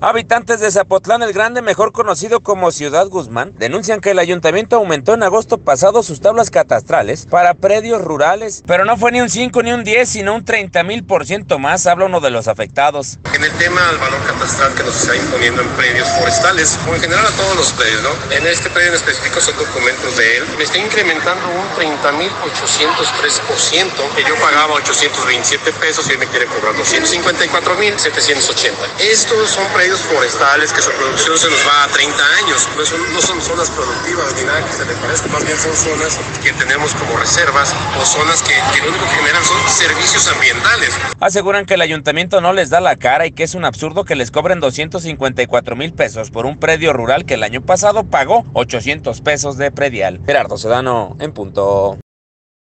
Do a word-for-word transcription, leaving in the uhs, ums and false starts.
Habitantes de Zapotlán el Grande, mejor conocido como Ciudad Guzmán, denuncian que el ayuntamiento aumentó en agosto pasado sus tablas catastrales para predios rurales, pero no fue ni un cinco ni un diez, sino un treinta mil por ciento más, habla uno de los afectados. En el tema del valor catastral que nos está imponiendo en predios forestales, o en general a todos los predios, ¿no? En este predio en específico son documentos de él, me está incrementando un treinta mil ochocientos tres por ciento, que yo pagaba ochocientos veintisiete pesos y él me quiere cobrar doscientos cincuenta y cuatro mil setecientos ochenta. Estos son predios forestales que su producción se nos va a treinta años, no son, no son zonas productivas ni nada que se le parezca, más bien son zonas que tenemos como reservas o zonas que, que lo único que generan son servicios ambientales. Aseguran que el ayuntamiento no les da la cara y que es un absurdo que les cobren doscientos cincuenta y cuatro mil pesos por un predio rural que el año pasado pagó ochocientos pesos de predial. Gerardo Sedano, en punto.